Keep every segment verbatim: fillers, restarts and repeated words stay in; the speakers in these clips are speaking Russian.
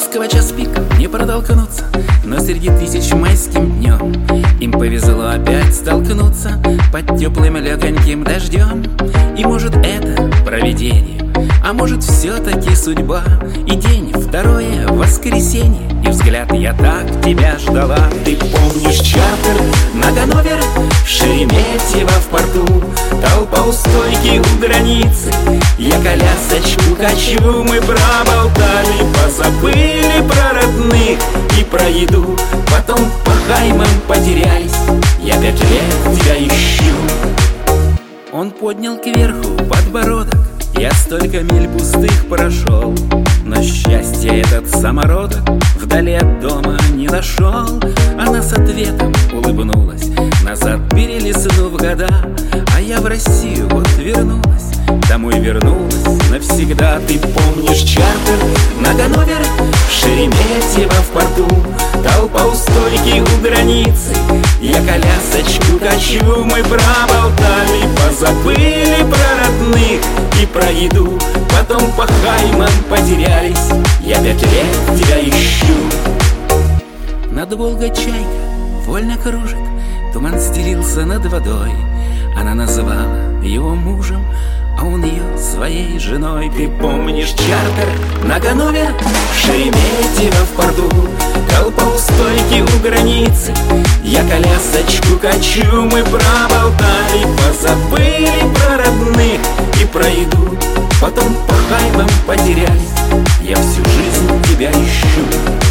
Москва час пик, не протолкнуться, но среди тысяч майским днем им повезло опять столкнуться под теплым легоньким дождем. И может это провидение, а может все-таки судьба. И день второе воскресенье, и взгляд я так тебя ждала. Ты помнишь чартер на Ганновер, Шереметьево в порту, толпа у стойки у границы, я колясочку качу, мы проболтали, позабыли про родных и про еду. Потом по Хаймам потерялись, я пять лет тебя ищу. Он поднял кверху подбородок, я столько миль пустых прошел, но счастье этот самородок вдали от дома не нашел. Она с ответом улыбнулась, назад перелистнув года, а я в Россию вот вернулась, домой вернулась навсегда. Ты помнишь чартер на Ганновер, Шереметьево в порту, толпа у стойки у границы, я колясочку качу, мы проболтали, позабыли про родных и про еду. Потом по Хаймам потерялись, я пять лет тебя ищу. Над Волгой чайка вольно кружит, туман стелился над водой. Она назвала его мужем, а он ее своей женой. Ты помнишь чартер на Ганновер, Шереметьево в порту, толпа у стойки у границы, я колясочку качу, мы проболтали, позабыли про родных и про еду. Потом по Хаймам потерялись, я всю жизнь тебя ищу.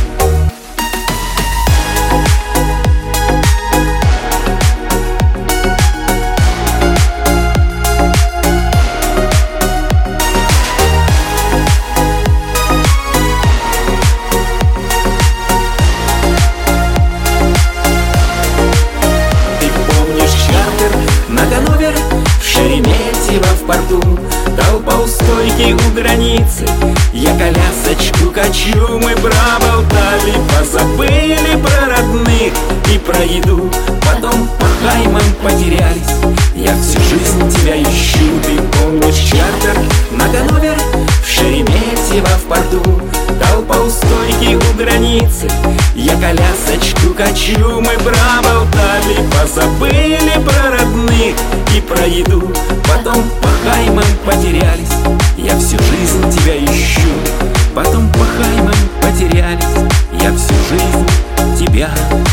Шереметьево в порту, толпа у стойки у границы, я колясочку качу, мы проболтали, позабыли про родных и про еду. Потом по Хаймам потерялись, я всю жизнь тебя ищу. Ты помнишь чартер на Ганновер, Шереметьево в порту, толпа у стойки у границы, я колясочку качу, мы проболтали, позабыли про родных и про еду. Потом по Хаймам потерялись, я всю жизнь тебя ищу. Потом по Хаймам потерялись, я всю жизнь тебя